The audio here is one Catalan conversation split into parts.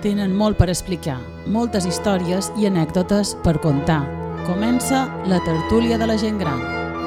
Tenen molt per explicar, moltes històries i anècdotes per contar. Comença la tertúlia de la gent gran.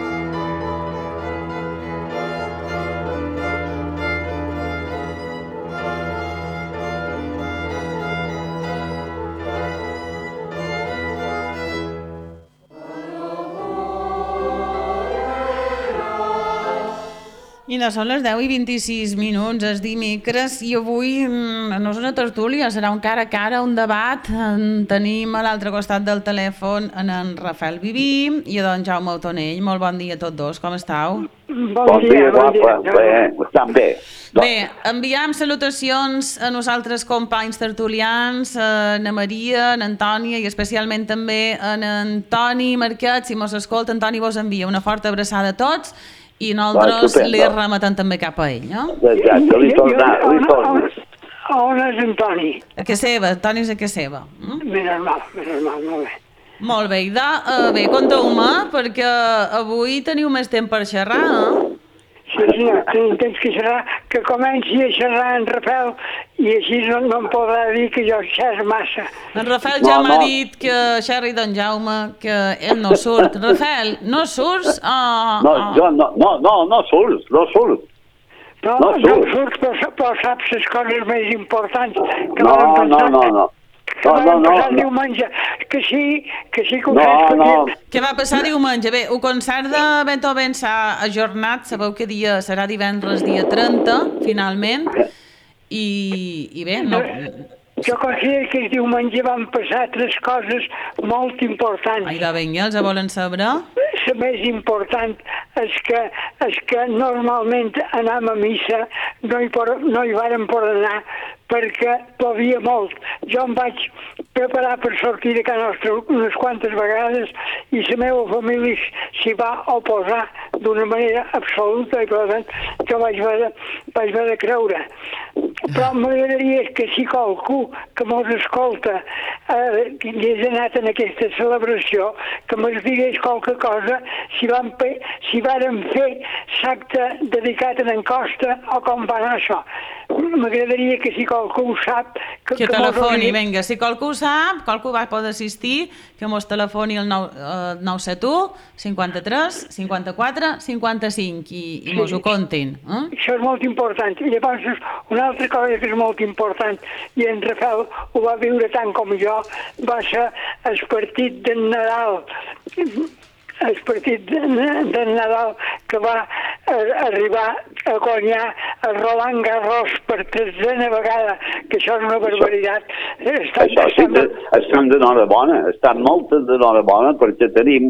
Mira, són les 10:26, és dimecres, i avui no és una tertúlia, serà un cara a cara, un debat. Tenim a l'altre costat del telèfon en Rafael Viví i en Jaume Otonell. Molt bon dia a tots dos, com estàu? Bon dia, guapa. Bé, estan bé. Bé, enviem salutacions a nosaltres companys tertulians, a na Maria, a Antònia i especialment també a Antoni Marquet, si mos escolta. Antoni vos envia una forta abraçada a tots i nosaltres li remetem també cap a ell, no? Exacte, li tornes. On és Antoni? A què seva, Antoni és a què seva. Menos mal, molt bé. Molt bé, bé, conteu-me, perquè avui teniu més temps per xerrar, Sí, senyor, tenim temps que xerrar, que comenci a xerrar en Rafael i així no em podrà dir que jo xerro massa. En Rafael ja m'ha dit que xerri d'en Jaume, que ell no surt. Rafael, no surts? No surt. No surt, però saps les coses més importants que van pensar. No. Que van passar diumenge, que sí que ho saps. Què va passar diumenge? Bé, el concert de Beethoven s'ha ajornat, sabeu que dia serà divendres dia 30, finalment, i bé, no... Jo considero que el diumenge van passar tres coses molt importants. Ai, vinga, els volen saber? La més important és que normalment anàvem a missa, no hi vàrem poder anar perquè plovia molt. Jo em vaig preparar per sortir de casa nostra unes quantes vegades i la meva família s'hi va oposar d'una manera absoluta i per tant jo vaig haver de creure. Però m'agradaria que si qualcú que mos escolta que hagués anat en aquesta celebració, que mos digués qualque cosa si varen fer l'acte dedicat a en Costa o com va anar això. M'agradaria que si qualcú ho sap... Que telefoni, vinga, si qualcú ho sap, qualcú va poder assistir, que mos telefoni al 971 53 54 55 i mos ho contin. Això és molt important. I llavors, una altra cosa que és molt important, i en Rafael ho va viure tant com jo, va ser el partit de Nadal. El partit de Nadal que va arribar a guanyar el Roland Garros per 13a vegada, que això és una barbaritat. Estem d'enhorabona, estem molt d'enhorabona perquè tenim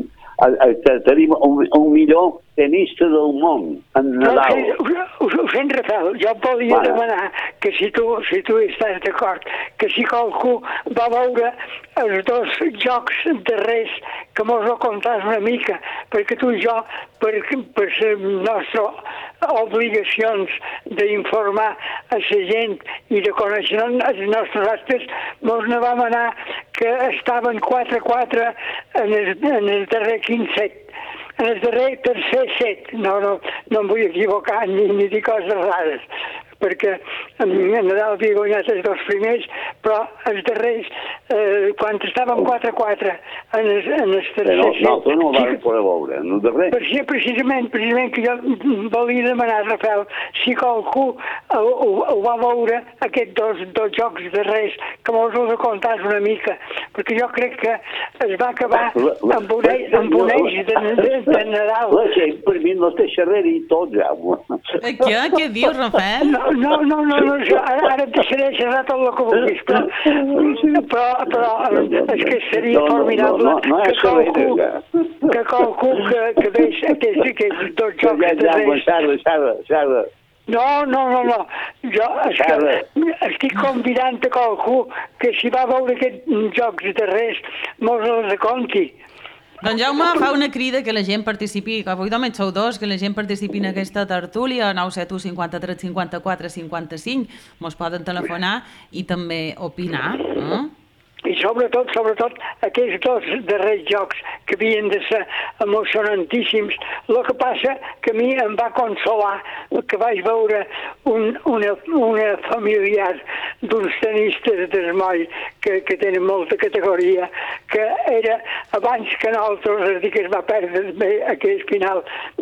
un millor tenista del món, en Nadal. Ho sent, Rafael, jo volia demanar que si tu estàs d'acord, que si qualcú va veure els dos jocs darrers, que mos ho contàs una mica, perquè tu i jo, per les nostres obligacions d'informar a la gent i de conèixer els nostres actes, mos ne vam anar que estaven 4-4 en el darrer 15-7. En el darrer tercer set, no em vull equivocar ni dir coses rares, perquè en Nadal havia guanyat els dos primers, però els darrers, quan estàvem 4-4 en el tercer set... No, tu no ho vas poder veure, en el darrer. Precisament que jo volia demanar, Rafael, si qualcú ho va veure, aquests dos jocs darrers, que mos ho contàs una mica, perquè jo crec que es va acabar amb un eix de Nadal. La gent per mi no té xerrera i tot, ja. Què dius, Rafael? No, ara et deixaré xerrar tot el que vulguis, però és que seria formidable que qualcú que veig aquests dos jocs de Reis... No. Jo estic convidant a qualcú que si va veure aquests jocs de Reis mos els conti. Doncs Jaume fa una crida que la gent participi, que avui només sou dos, que la gent participi en aquesta tertúlia, 971 53 54 55, mos poden telefonar i també opinar. I sobretot, aquells dos darrers jocs que havien de ser emocionantíssims. El que passa que a mi em va consolar que vaig veure una familiar d'uns tenistes d'esmoll que tenen molta categoria, que era abans que nosaltres, és a dir, que es va perdre aquell final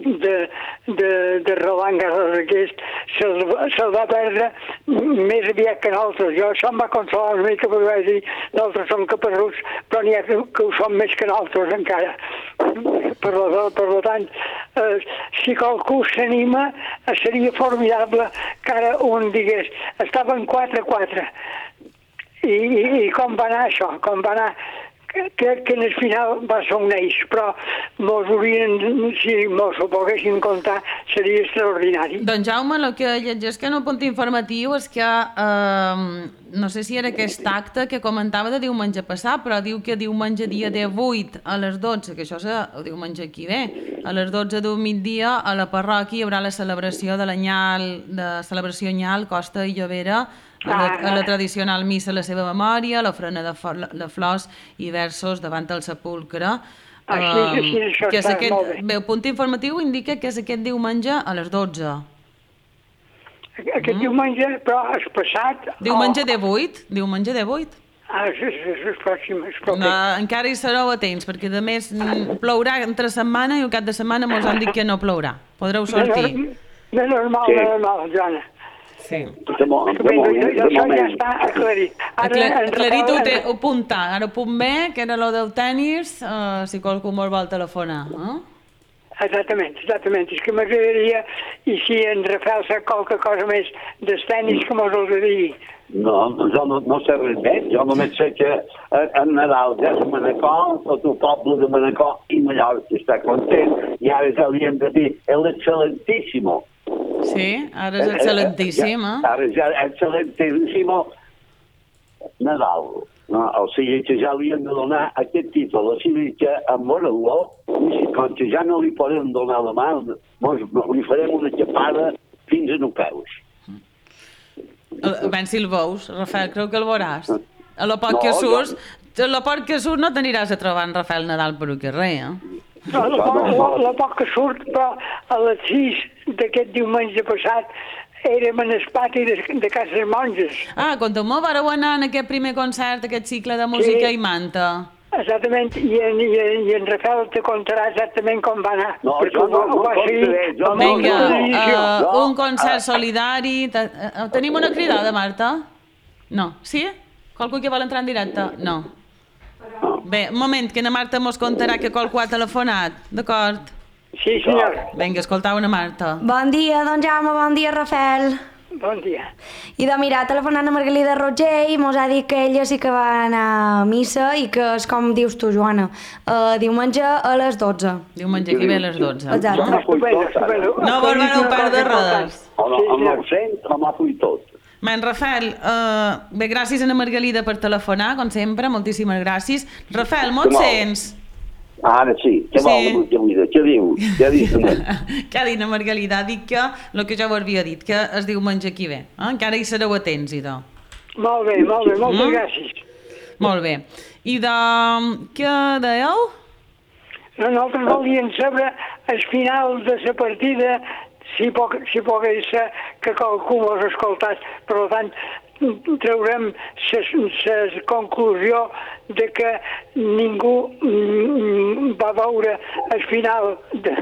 de Roland Garros aquest, se'l va perdre més aviat que nosaltres. Jo això em va consolar una mica perquè vaig dir, nosaltres som caparruts, però n'hi ha que ho som més que nosaltres encara. Per tant, si qualcú s'anima, seria formidable que ara un digués, estaven 4-4. I com va anar això? Com va anar? Crec que en el final va ser un eix, però si mos ho poguessin contar seria extraordinari. Doncs Jaume, el que llegeix en un punt informatiu és que no sé si era aquest acte que comentava de diumenge passat, però diu que diumenge dia 18 a les 12, que això és el diumenge aquí ve, a les 12 d'un migdia a la parròquia hi haurà la celebració de celebració anyal Costa i Llobera, a la tradicional missa a la seva memòria, l'ofrena de flors i versos davant el sepulcre. Això està molt bé. Bé, el punt informatiu indica que és aquest diumenge a les 12. Aquest diumenge, però és passat... Diumenge 18? Diumenge 18? És pròxim, és proper. Encara hi sereu a temps, perquè a més plourà entre setmana i un cap de setmana mos han dit que no plourà. Podreu sortir. De normal, Joana. Sí. Això ja està aclarit. Aclarit ho apunta. Ara punt B, que era lo del tenis, si qualcú molt vol telefonar. Exactament. És que m'agradaria, i si en Rafael sap qualque cosa més dels tenis, que mos els digui. No, jo no sé res més. Jo només sé que en Nadal ja és a Manacor, tot el poble de Manacor i Mallorca està content, i ara ja li hem de dir l'excel·lentíssimo. Sí, ara és excel·lentíssim, Ara ja és excel·lentíssimo Nadal. No? O sigui que ja li hem de donar aquest títol. O sigui que amb Moreló, com que ja no li podem donar la mà, li farem una xapada fins a no peus. Ben, si el veus, Rafael, creu que el veuràs. A lo poc que surts no t'aniràs a trobar en Rafael Nadal per un carrer, La poc que surt, però a les 6 d'aquest diumenge passat érem en el pati de Cases Monges. Conta'm, vareu anar en aquest primer concert, aquest cicle de música i manta. Exactament, i en Rafael te contarà exactament com va anar. No, jo no contaré. Vinga, un concert solidari. Tenim una cridada, Marta? No. Sí? Qualcú que vol entrar en directe? No. Bé, un moment, que na Marta mos contarà que qualcú ha telefonat, d'acord? Sí, senyor. Vinga, escoltau una Marta. Bon dia, don Jaume, bon dia, Rafael. Bon dia. I de mirar, telefonant a Margalida Roger i mos ha dit que ella sí que va anar a missa i que és com dius tu, Joana, diumenge a les 12. Diumenge que ve a les 12. Exacte. No voleu perdre res. Amb el cent, m'ha fuit tot. Ben, Rafael, bé, gràcies a la Margalida per telefonar, com sempre, moltíssimes gràcies. Rafael, me'n sents? Ara sí, què vol, Margalida? Què diu? Què ha dit? Què ha dit la Margalida? Ha dit que el que jo ho havia dit, que es diumenge aquí ve. Encara hi sereu atents, idò. Molt bé, moltes gràcies. Molt bé. I què dèieu? Nosaltres volíem saber el final de la partida, si pogués ser que qualcú mos escoltés. Per tant, traurem la conclusió de que ningú va veure el final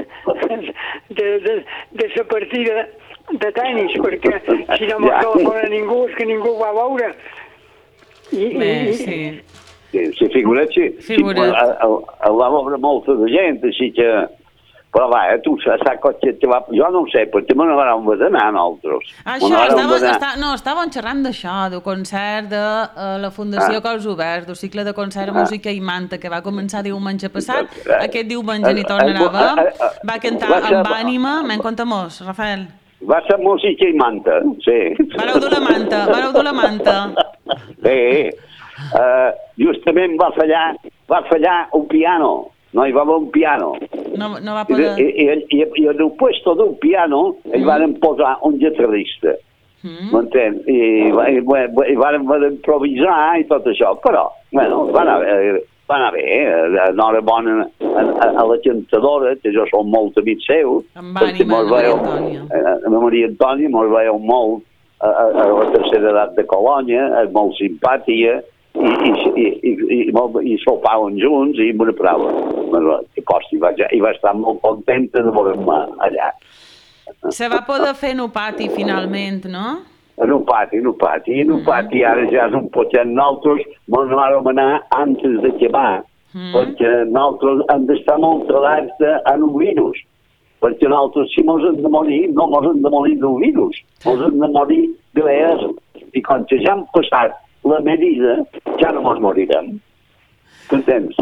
de la partida de tenis, perquè si no mos telefona ningú és que ningú va veure. Bé, sí. Sí, figura't, sí. El va veure molta de gent, així que... Però va, tu saps que te va... Jo no ho sé, perquè me n'anàvem a anar nosaltres. Estàvem xerrant d'això, del concert de la Fundació Cors Oberts, del cicle de concert Música i Manta, que va començar diumenge passat. Aquest diumenge n'hi tornarà. Va cantar amb ànima. Me'n conta-mos, Rafael. Va ser Música i Manta, sí. Vareu dur la manta. Bé, justament va fallar un piano. No hi va haver un piano. No va poder... I en el puesto d'un piano hi van posar un guitarrista. m'entens? I vam improvisar i tot això, però, bueno, va anar bé, enhorabona a la cantadora, que jo som molt amic seu. Amb ànima, Maria Antònia. La Maria Antònia, mos veieu molt a la tercera edat de Colònia, és molt simpàtica, i sopaven junts i me n'aprava. I va estar molt contenta de veure'm allà. Se va poder fer en un pati, finalment, no? En un pati. Ara ja és un poquet. Nosaltres ens vam anar antes de quemar, perquè nosaltres hem d'estar molt alerta en un virus. Perquè nosaltres, si ens hem de morir, no ens hem de morir d'un virus, ens hem de morir de l'ES. I quan ja hem passat la medida, ja no ens morirem. T'entens?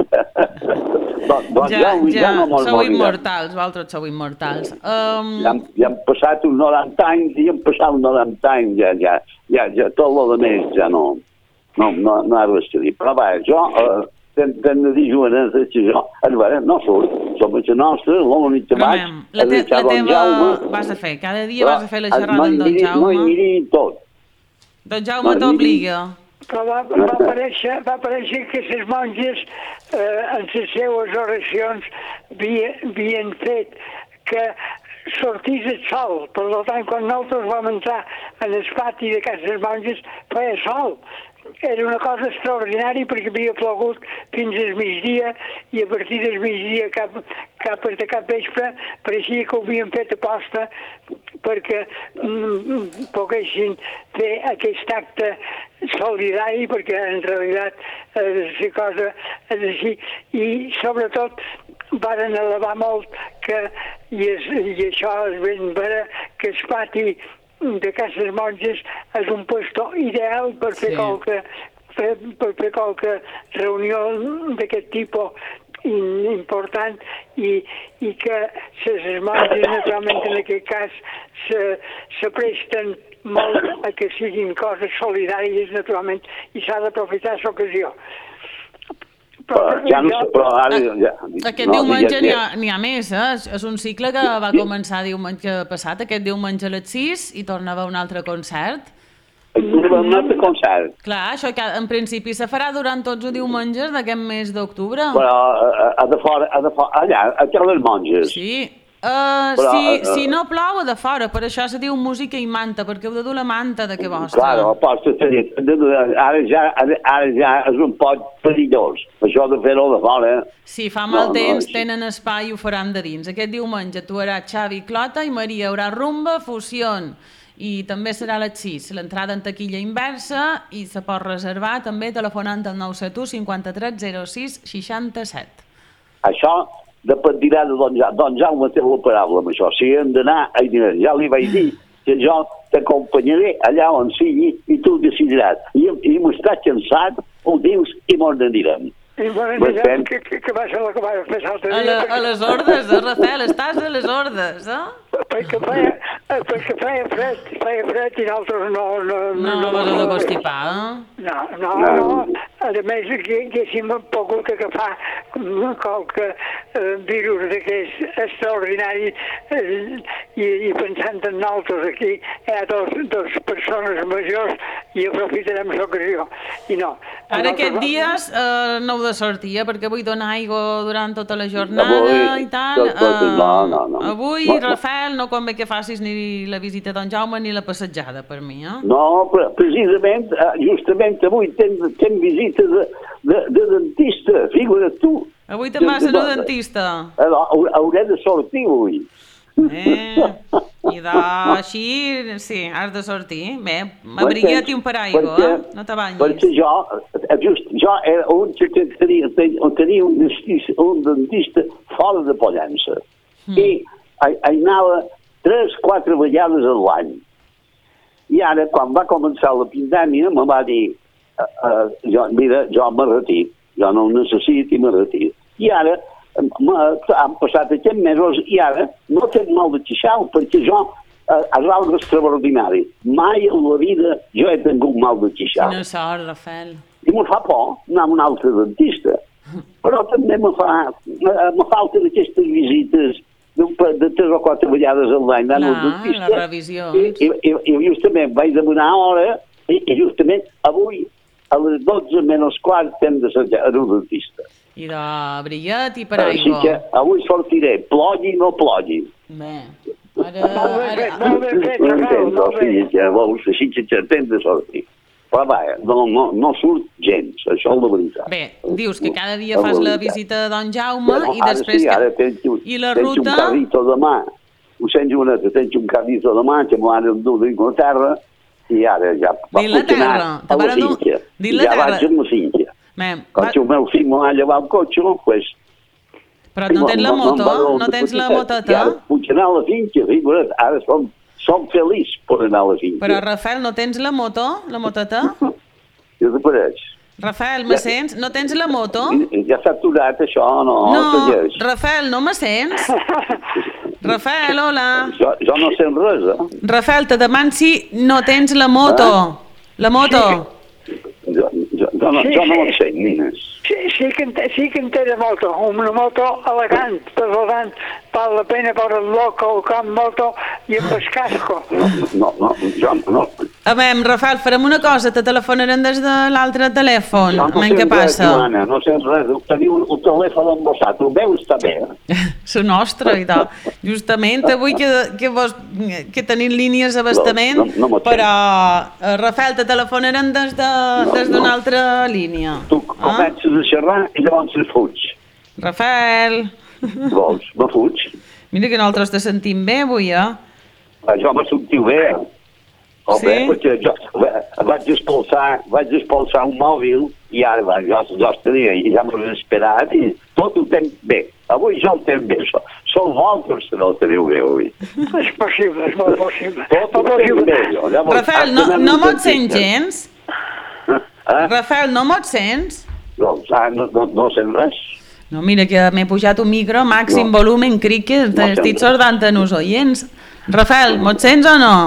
Ja no sou immortals, vosaltres sou immortals. Ja hem passat uns 90 anys i hem passat uns 90 anys, ja tot el més ja no ha res a dir. Però va, jo t'hem de dir jovenes que jo, no surt, som els nostres, l'únic que vaig, la teva vas a fer, cada dia vas a fer la xerrada amb don Jaume. No hi miri tot. Don Jaume t'obliga. Però va aparèixer que les monges en les seues oracions havien fet que sortís el sol. Per tant, quan nosaltres vam entrar en el pati de cases monges, feia sol. Era una cosa extraordinària perquè havia plogut fins al migdia i a partir del migdia cap a vespre pareixia que ho havien fet aposta perquè poguessin fer aquest acte solidari, perquè en realitat la cosa és així. I sobretot varen elevar molt que, i això és ben vera, que el pati de cases monges és un puesto ideal per fer qualque reunió d'aquest tipus important i que les monges naturalment en aquest cas se presten molt a que siguin coses solidàries naturalment i s'ha d'aprofitar l'ocasió. Aquest diumenge n'hi ha més, és un cicle que va començar diumenge passat, aquest diumenge a les 6 i torna a haver un altre concert. Un altre concert. Clar, això que en principi se farà durant tots els diumenges d'aquest mes d'octubre. Però allà, a les monges. Sí. Si no plou, a de fora, per això se diu música i manta, perquè heu de dur la manta de què vostra. Claro, ara ja és un poc perillós, això de fer-ho de fora. Si fa mal temps, tenen espai i ho faran de dins. Aquest diumenge actuarà Xavi Clota i Maria, haurà rumba, fusió, i també serà a les 6. L'entrada en taquilla inversa i se pot reservar també telefonant al 971 53 06 67. Això dependirà de don Jaume té la paraula amb això. Si hem d'anar a diners, ja li vaig dir que jo t'acompanyaré allà on sigui i tu decidiràs. I m'estàs cansat, ho dius i mos n'anirem. I m'agradaria que va ser la que va fer l'altre dia. A les ordes, Rafael, estàs a les ordes, Perquè feia fred i nosaltres no vas a de constipar, No. A més, haguéssim pogut agafar qualque virus d'aquest extraordinari i pensant en nosaltres aquí hi ha dos persones majors i aprofitarem l'ocasió. I no. Ara aquests dies no heu de sortir, perquè vull donar aigua durant tota la jornada i tant. No. Avui, Rafael, no convé que facis ni la visita a don Jaume ni la passejada per mi, No, precisament, justament avui tenc visita de dentista, figura't tu. Avui te'n vas a un dentista. Hauré de sortir avui. I així, sí, has de sortir. Bé, abrigua't i un paraigua, no t'abanyis. Perquè jo era un que tenia un dentista fora de Pollença. I anava 3-4 vegades a l'any. I ara, quan va començar la pandèmia, me va dir mira, jo me retir, jo no ho necessito i me retir. I ara han passat aquests mesos i ara no tinc mal de queixal perquè jo és algo extraordinari. Mai en la vida jo he tingut mal de queixal. Quina sort, Rafael. I me fa por anar a un altre dentista. Però també me falten aquestes visites de 3 o 4 vegades a l'any anant al dentista. Les revisions. I justament vaig demanar hora i justament avui a les 12 menys quart hem de ser al dentista. I de brillet i per Així aigua. que avui sortiré, plogui o no plogui. Bé, Molt ben fet, No Rafael, entens, molt bé. veus, així que hem de sortir. Però va, no surt gens, això és la veritat. bé, dius que cada dia fas la visita de Don Jaume i Ara després... sí, ara I la tens un ruta... carrito demà, ho sents una, tens un carrito demà que m'ho han endut d'Inglaterra i ara ja va D'Inglaterra, a la finca. Ja vaig amb la finca. Com que el meu fill m'ho ha llevat el cotxe, pues... Però no tens la moto? No tens la moteta? I ara puc anar a la finca, figura't, ara som feliç per anar a la finca. Però, Rafael, no tens la moto? La moteta? I desapareix. Rafael, me sents? No tens la moto? Ja s'ha aturat això, no? No, Rafael, no me sents? Rafael, hola. Jo no sent res, Rafael, te deman si no tens la moto. La moto. Jo no ho sé, nines. Sí que en té de moto, una moto elegant, per tant, val la pena per el loco, el camp moto i amb el casco. No, jo no. A veure, Rafael, farem una cosa, te telefonarem des de l'altre telèfon. No Què passa? Joana, no sents res, teniu un telèfon embossat, ho veus també? La nostra, i tal. Justament avui que tenim línies d'abastament, No però, Rafael, te telefonarem des d'una altra línia. Tu comences a xerrar i llavors et fuig. Rafael, Vols? Me fuig? mira que nosaltres te sentim bé avui, Jo me sentiu bé. Sí? Perquè jo vaig expulsar un mòbil i ara jo tenia i ja m'ho he esperat i tot ho tenc bé. Avui jo ho tenc bé. Són vosaltres que no ho teniu bé avui. És possible, és molt possible. Tot ho tenc bé, jo. Rafael, no mo't sents gens? Rafael, no mo't sents? Doncs no sent res. No, mira que m'he pujat un micro, màxim volum, en cric que estic sordant en els oients. Rafael, mo't sents o no?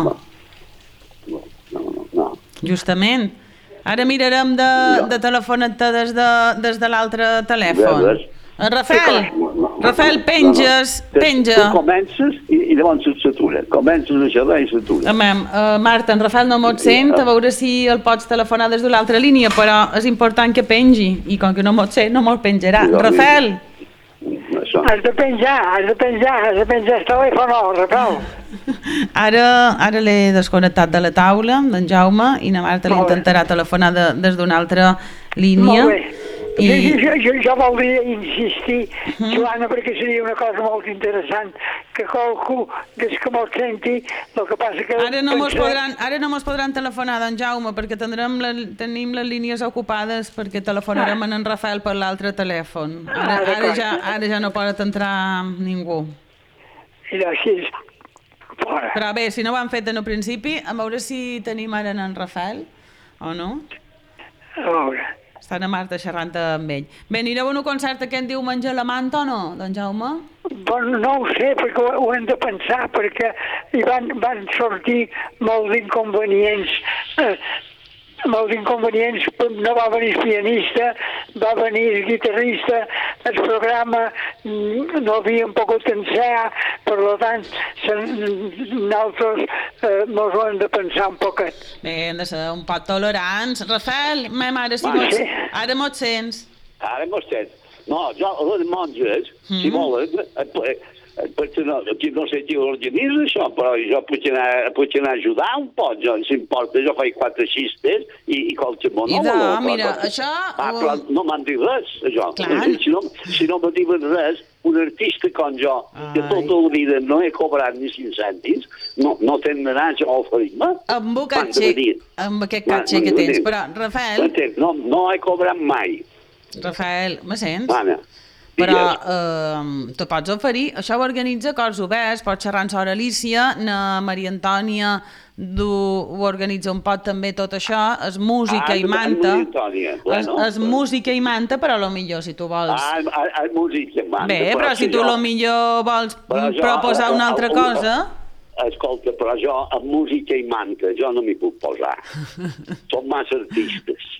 No. Justament. Ara mirarem de telefonar-te des de l'altre telèfon. Rafael, penja. Tu comences i llavors s'atura. Comences a xerrar i s'atura. Marta, en Rafael no mot sent, a veure si el pots telefonar des de l'altra línia, però és important que pengi, i com que no mot sent, no me'l penjarà. Rafael! Has de penjar el telèfon, Rafael. Ara l'he desconnectat de la taula, d'en Jaume, i na Marta li intentarà telefonar des d'una altra línia. Molt bé. Jo voldria insistir, Joana, perquè seria una cosa molt interessant que qualcú des que me'l senti, el que passa que... Ara no mos podran telefonar, don Jaume, perquè tenim les línies ocupades perquè telefonarem en Rafael per l'altre telèfon. Ara ja no pot entrar ningú. I així és. Però bé, si no ho han fet en el principi, a veure si tenim ara en Rafael, o no? A veure... Està na Marta xerrant amb ell. Bé, anireu a un concert aquest diumenge a la Manta o no, don Jaume? Bueno, no ho sé, perquè ho hem de pensar, perquè hi van sortir molts inconvenients. No va venir el pianista, va venir el guitarrista, el programa no havíem pogut ensenyar, per tant, nosaltres ens ho hem de pensar un poquet. Bé, hem de ser un poc tolerants. Rafael, ma mare, ara mos sents? Ara mos sents. No, jo, les monges, si volen, no sé qui organitza això, però jo puc anar a ajudar un poc, si importa, jo faig 4 xistes i qualsevol monòleg. Mira, això... Però no m'han dit res, això. Si no me diuen res, un artista com jo, que tota la vida no he cobrat ni 5 cèntims, no tindrà jo a oferir-me. Amb aquest catxe que tens, però, Rafael... No he cobrat mai. Rafael, me sents? Anna. Però te pots oferir, això ho organitza Cors Oberts, pots xerrar amb Sora Alicia, na Maria Antònia ho organitza un pot també tot això, és música i manta. És música i manta, però potser si tu vols... És música i manta. Bé, però si tu potser vols proposar una altra cosa... Escolta, però jo amb música i manta jo no m'hi puc posar. Són massa artistes.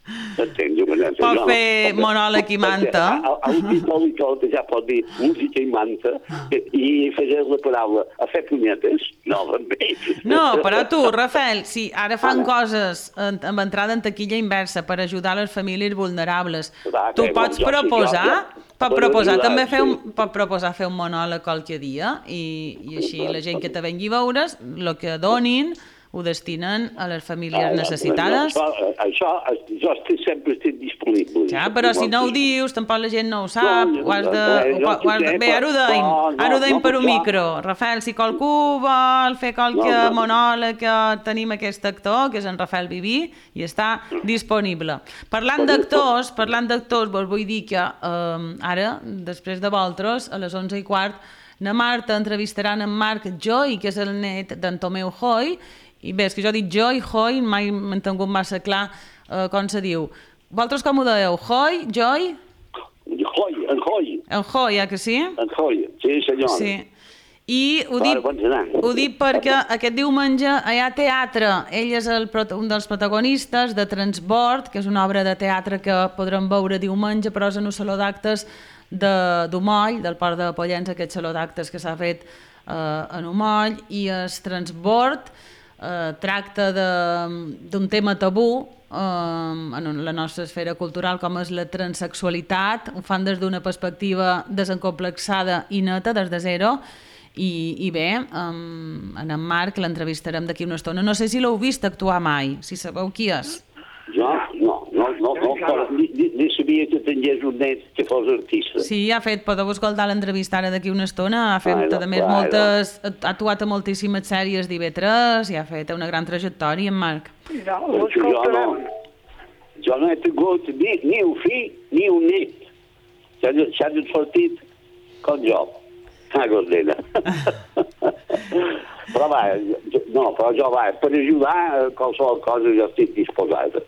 T'entens? Pot fer monòleg i manta. El títol i tot ja pot dir música i manta i afegeix la paraula a fer punyetes. No, bé. No, però tu, Rafael, si ara fan coses amb entrada en taquilla inversa per ajudar les famílies vulnerables, tu pots proposar... Pot proposar fer un monòleg qualque dia i així la gent que te vengui a veure's, el que donin ho destinen a les famílies necessitades. Això jo sempre estic disponible. Ja, però si no ho dius, tampoc la gent no ho sap. Bé, ara ho deim per un micro. Rafael, si qualcú vol fer qualque monòleg, tenim aquest actor, que és en Rafael Viví, i està disponible. Parlant d'actors, vos vull dir que ara, després de vosaltres, a les 11:15, na Marta entrevistaran en Marc Joy, que és el net d'en Tomeu Joy, i bé, és que jo dic Joy, Joy, mai m'he entengut massa clar com se diu. Vosaltres com ho dèieu? Joy? Joy? En Joy, ja que sí? En Joy, sí senyor. Sí. I ho dic perquè aquest diumenge hi ha teatre. Ell és un dels protagonistes de Transbord, que és una obra de teatre que podrem veure diumenge, però és en un saló d'actes d'Umoll, del Port de Pollença, aquest saló d'actes que s'ha fet en Umoll, i es Transbord tracta d'un tema tabú en la nostra esfera cultural, com és la transsexualitat. Ho fan des d'una perspectiva desencomplexada i neta, des de zero, i bé, en Marc l'entrevistarem d'aquí una estona. No sé si l'heu vist actuar mai, si sabeu qui és. Jo? No, però ni sabia que tingués un net que fos artista. Sí, podeu escoltar l'entrevista ara d'aquí una estona, ha fet a més ha actuat a moltíssimes sèries d'IV3 i ha fet una gran trajectòria, en Marc. Jo no he tingut ni un fill ni un net. S'ha sortit com jo. Gordena. Però jo per ajudar a qualsevol cosa jo estic disposada.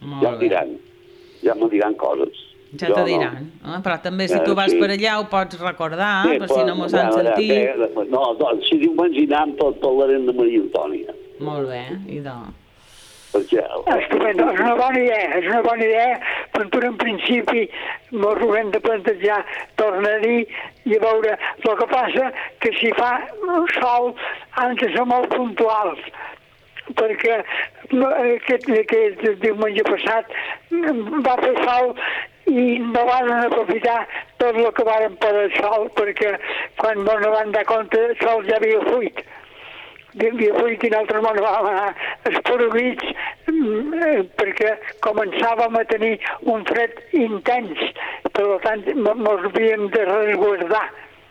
Ja me diran coses. Ja te diran. Però també si tu vas per allà ho pots recordar, per si no mos han sentit. No, si diumenge anam parlarem de Maria Antònia. Molt bé, idò. Estupendo, és una bona idea, però en principi mos ho hem de plantejar, tornar a dir, i a veure, el que passa que si fa sol han de ser molt puntuals, perquè aquest diumenge passat va fer sol i no van aprofitar tot el que varen poder sol, perquè quan no van dar compte el sol ja havia fuit. I nosaltres ens vam anar esporuguits perquè començàvem a tenir un fred intens, per tant ens havíem de resguardar.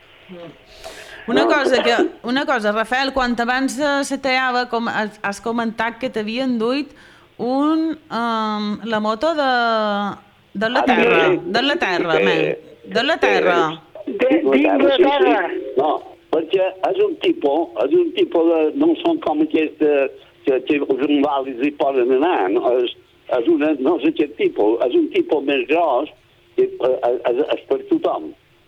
Una cosa, Rafael, quan abans se teava, has comentat que t'havien duit la moto de la Terra. D'Inglaterra. No, perquè és un tipus de... No són com aquest que els invàlids hi poden anar. No és aquest tipus. És un tipus més gros que és per tothom.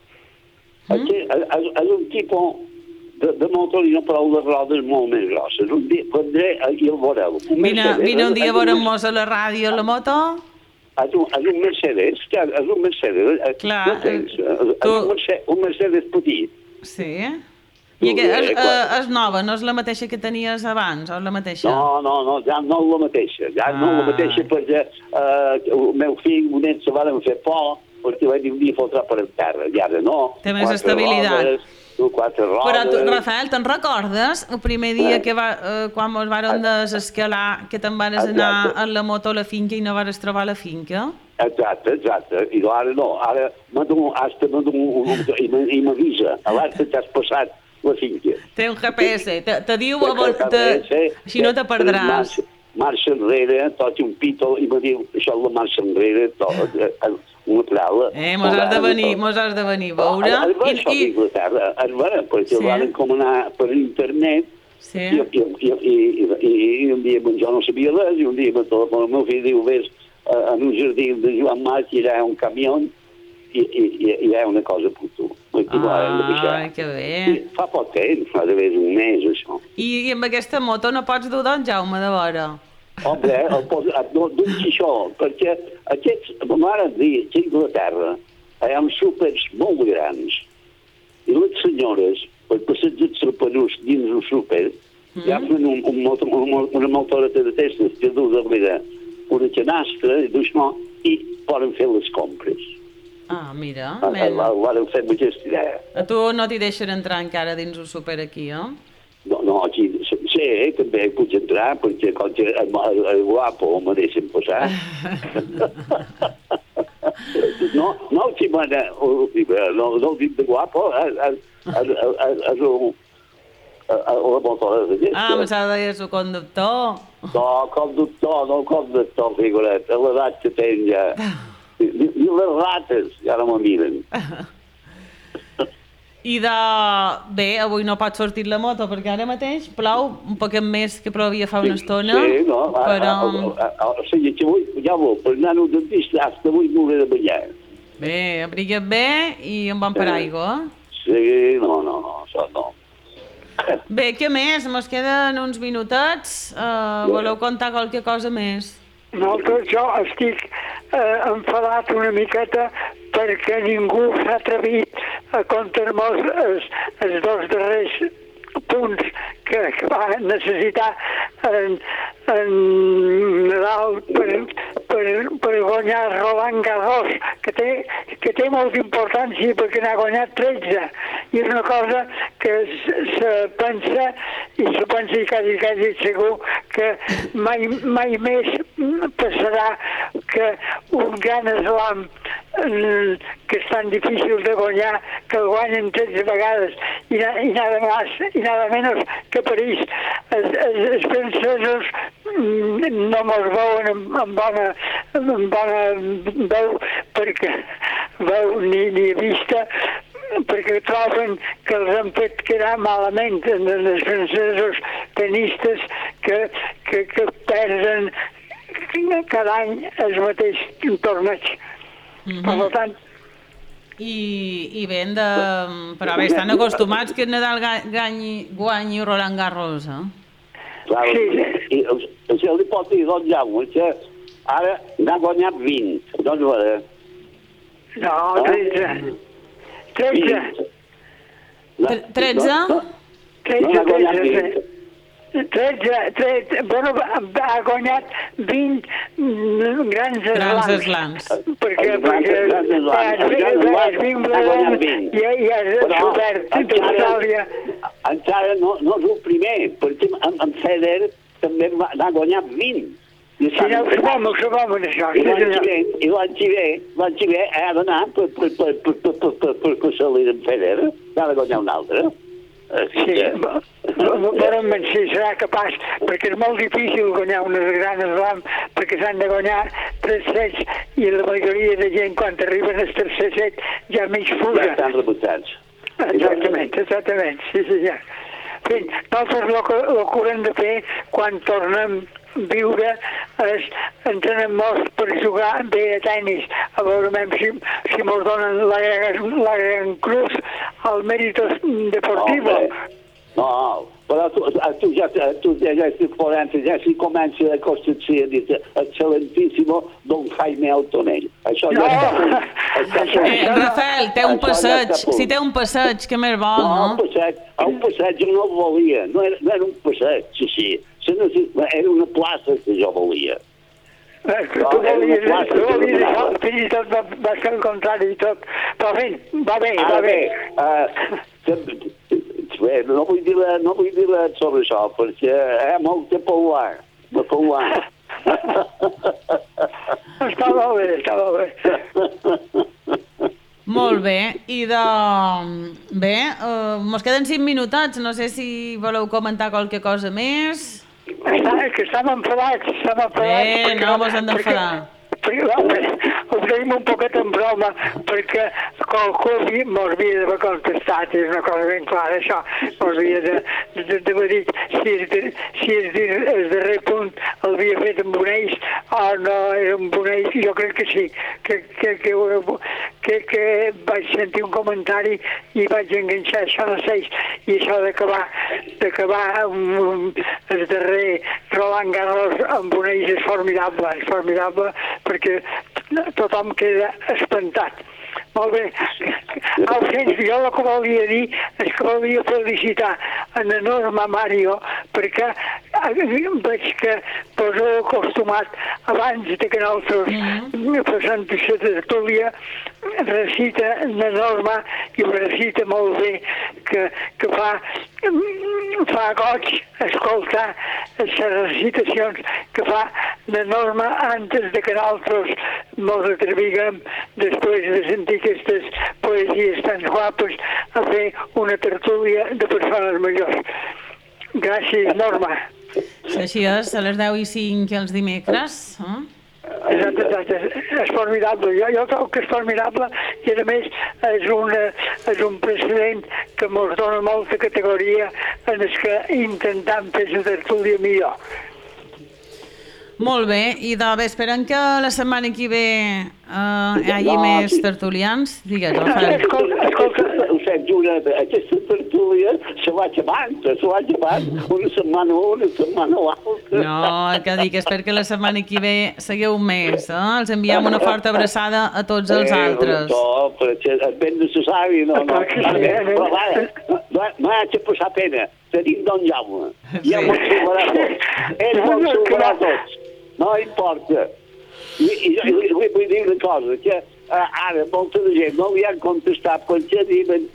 És un tipus de motorina, però les rodes molt més grosses. Vendré i el veureu. Vine un dia a veure'm-mos a la ràdio a la moto. És un Mercedes. És un Mercedes. Clar. Un Mercedes petit. Sí. I és nova, no és la mateixa que tenies abans, o és la mateixa? No, ja no és la mateixa. Ja no és la mateixa perquè el meu fill, un net, se van fer por, perquè vaig dir un dia fotrà per terra, i ara no. Té més estabilitat. Quatre rodes. Però tu, Rafael, te'n recordes el primer dia quan ens vàrem desescalar, que te'n vas anar a la moto a la finca i no vas trobar la finca? Exacte. I ara no, ara i m'avisa, alerta que has passat la finca. Té un GPS, te diu així no te perdràs. Marxa enrere, toqui un pito i me diu, això és la marxa enrere, una paraula. Mos has de venir a veure. Perquè van encomanar per internet i un dia jo no sabia res i un dia me telefona el meu fill i diu, ves en un jardí de Joan Marc i allà hi ha un camió i hi ha una cosa per tu. Que bé. Fa poc temps, fa d'haver un mes, això. I amb aquesta moto no pots dur d'en Jaume de vora? Home, no dic això, perquè aquests, mare dir, a Inglaterra, hi ha súpers molt grans, i les senyores, per passeig els trepadors dins el súper, ja fan una motoreta de testes que du darrere una canastra, i poden fer les compres. Ah, mira. Varen fer amb aquesta idea. A tu no t'hi deixen entrar encara dins el súper aquí, eh? No, aquí sí, també puc entrar, perquè quan el guapo me deixen passar. No el dic de guapo, la motora de aquesta. Ah, pensava que deies el conductor. No, conductor, figuret, a l'edat que tenc ja. I les rates ja no me miren. I bé, avui no pot sortir la moto perquè ara mateix plou un poquet més que plovia fa una estona. Sí, no, o sigui que avui, ja vol, per anar al dentista, hasta avui m'hauré de banyar. Bé, abriga't bé i amb bon paraigua. Sí, no, això no. Bé, què més? Mos queden uns minutets. Voleu contar qualque cosa més? Jo estic enfadat una miqueta perquè ningú s'ha atrevit a comptar-nos els dos darrers punts que va necessitar en Nadal per guanyar Roland Garros, que té molta importància perquè n'ha guanyat 13. I és una cosa que se pensa i quasi segur que mai més passarà que un gran slam que és tan difícil de guanyar, que el guanyen 13 vegades i nada menos que París. Els francesos no mos veuen amb bona veu perquè veu ni vista, perquè troben que els han fet quedar malament els francesos tenistes que perden cada any el mateix torneig. Per tant... I ben de... Però bé, estan acostumats que Nadal guanyi Roland Garros, eh? Clar, i això li pot dir don Jaume, que ara n'ha guanyat 20, doncs va dir. No, 13. 13. 13? No n'ha guanyat 20. 13, bueno, ha guanyat 20 grans slams. Perquè has Wimbledon i has Obert d'Austràlia. Encara no és el primer, perquè en Federer també n'ha guanyat 20. Sí, no, sabem això. I l'any que ve ha d'anar per salir en Federer, n'ha de guanyar un altre. Sí, però si serà capaç, perquè és molt difícil guanyar unes grans slam, perquè s'han de guanyar 3 sets i la majoria de gent quan arriben al tercer set ja mig fuga. Ja estan rebutjats. Exactament, sí, ja. En fi, nosaltres el que haurem de fer quan tornem a viure és entrenem-nos per jugar bé a tennis, a veure si mos donen la gran cruz al Méritos Deportivo. No, però tu ja estic fora, ja s'hi comença a constituir l'excel·lentíssimo Don Jaime Altonell. Això ja està... Rafael, té un passeig, si té un passeig, que més vol, no? Un passeig jo no el volia, no era un passeig, sí. Era una plaça que jo volia. Tu volies això, fins i tot va ser el contrari i tot. Però va bé. No vull dir sobre això, perquè hi ha molt de parlar. Està molt bé. Molt bé, i bé, mos queden 5 minutets, no sé si voleu comentar qualque cosa més. Que estem enfadats. Bé, no mos hem d'enfadar. Ho tenim un poquet en broma perquè qualcú mos havia d'haver contestat, és una cosa ben clara això, mos havia d'haver dit si el darrer punt el l'havia fet amb un ells, o no era amb un ells, jo crec que sí, que vaig sentir un comentari i vaig enganxar això de ells, i això d'acabar amb el darrer Roland Garros amb un ells és formidable, perquè tothom queda espantat. Molt bé. Alfons, jo el que volia dir és que volia felicitar en l'enorme Mario perquè veig que vos heu acostumat abans de que nosaltres passant la tertúlia recita l'enorme i ho recita molt bé que fa goig escoltar les recitacions que fa l'enorme antes de que nosaltres mos atreviguem després de sentir aquestes poesies tan guapes a fer una tertúlia de persones majors. Gràcies, Norma. Així és, a les 10:05 els dimecres. Exacte, és formidable. Jo trobo que és formidable i a més és un precedent que ens dona molta categoria en el que intentam fer la tertúlia millor. Molt bé, i bé, esperem que la setmana que ve hi hagi més tertulians. Digues, Rafael. Escolta, Jura, aquesta tertúlia se va acabant, una setmana l'altra. No, que dic, espero que la setmana que ve seguiu més, Els enviem una forta abraçada a tots els altres. És ben necessari, no? Però no haig de passar pena, tenim Don Jaume, ja m'ho trobarà tots, ell m'ho trobarà tots, no importa. I vull dir una cosa, que ara molta de gent no li han contestat perquè diuen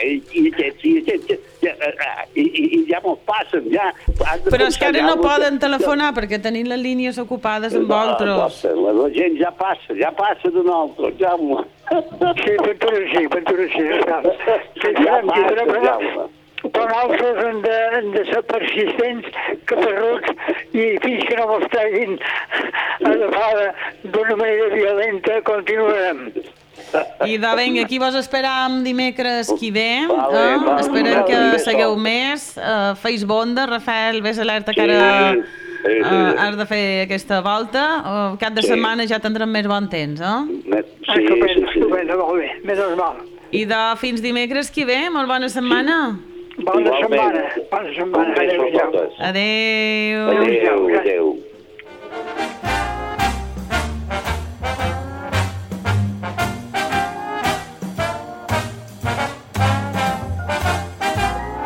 i ja m'ho passen, ja. Però és que ara no poden telefonar perquè tenim les línies ocupades amb vosaltres. La gent ja passa de nosaltres, Jaume. Sí, per sí. Però nosaltres hem de ser persistents, caparruts, i fins que no mos treguin agafada d'una manera violenta, continuarem. I vinga, aquí vos esperam dimecres que ve. Esperem que segueu més. Feis bonda, Rafael, vés alerta que ara has de fer aquesta volta. Cap de setmana ja tindrem més bon temps, Estupenda, molt bé, menys mal. I fins dimecres que ve, molt bona setmana. Bona setmana. Adéu. Adéu.